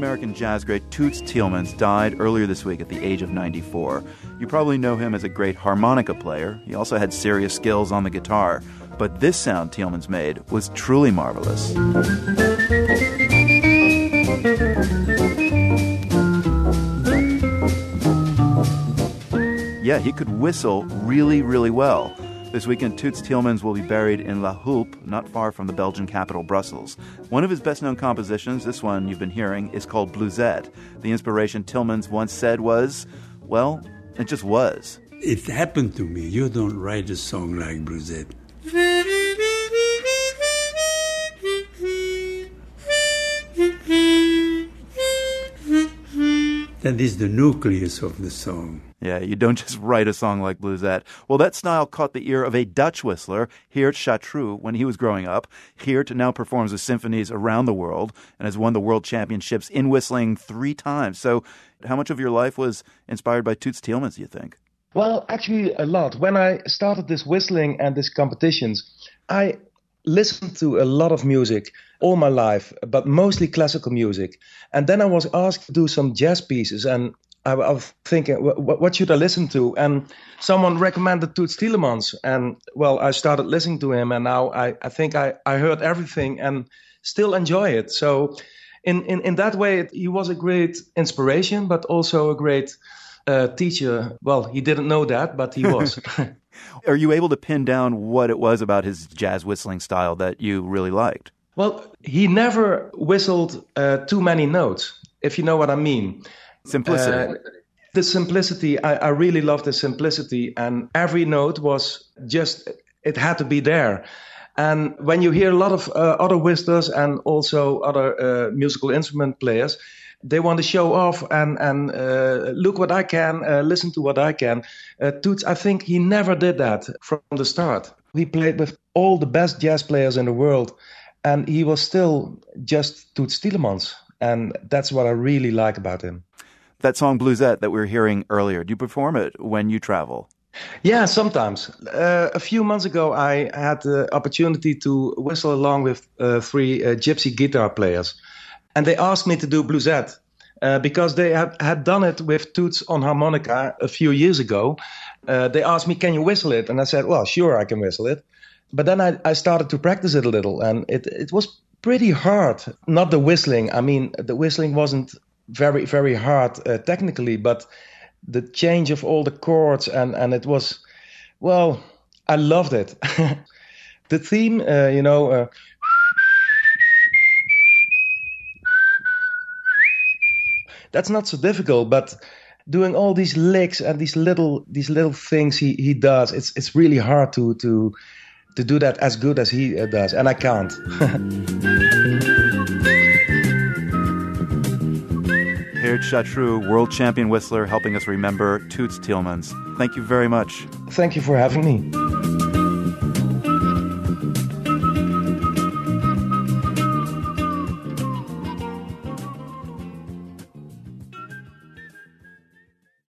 American jazz great Toots Thielemans died earlier this week at the age of 94. You probably know him as a great harmonica player. He also had serious skills on the guitar. But this sound Thielemans made was truly marvelous. Yeah, he could whistle really, really well. This weekend, Toots Thielemans will be buried in La Hulpe, not far from the Belgian capital, Brussels. One of his best-known compositions, this one you've been hearing, is called Bluesette. The inspiration Thielemans once said was, well, it just was. It happened to me. You don't write a song like Bluesette. That is the nucleus of the song. Yeah, you don't just write a song like Bluesette. Well, that style caught the ear of a Dutch whistler, Geert Chatroux, when he was growing up. Geert now performs with symphonies around the world and has won the world championships in whistling 3 times. So how much of your life was inspired by Toots Thielemans, do you think? Well, actually a lot. When I started this whistling and these competitions, I listened to a lot of music all my life, but mostly classical music. And then I was asked to do some jazz pieces, and I was thinking, what should I listen to? And someone recommended Toots Thielemans. And, well, I started listening to him, and now I think I heard everything and still enjoy it. So in that way, he was a great inspiration, but also a great teacher. Well, he didn't know that, but he was. Are you able to pin down what it was about his jazz whistling style that you really liked? Well, he never whistled too many notes, if you know what I mean. Simplicity. The simplicity, I really love the simplicity, and every note was just, it had to be there. And when you hear a lot of other whistlers and also other musical instrument players, they want to show off and look what I can, listen to what I can. Toots, I think he never did that from the start. He played with all the best jazz players in the world, and he was still just Toots Thielemans. And that's what I really like about him. That song Bluesette that we were hearing earlier, do you perform it when you travel? Yeah, sometimes. A few months ago, I had the opportunity to whistle along with 3 gypsy guitar players. And they asked me to do Bluesette because they had done it with Toots on harmonica a few years ago. They asked me, can you whistle it? And I said, well, sure, I can whistle it. But then I started to practice it a little, and it was pretty hard. Not the whistling. I mean, the whistling wasn't very, very hard technically, but the change of all the chords, and it was, well, I loved it. The theme, that's not so difficult, but doing all these licks and these little things he does, it's really hard to do that as good as he does, and I can't. Geert Chatroux, world champion whistler, helping us remember Toots Thielemans. Thank you very much. Thank you for having me.